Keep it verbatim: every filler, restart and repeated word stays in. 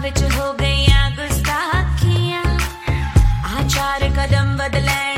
विच हो गईयां गुस्ताखियां आ चार कदम बदलैण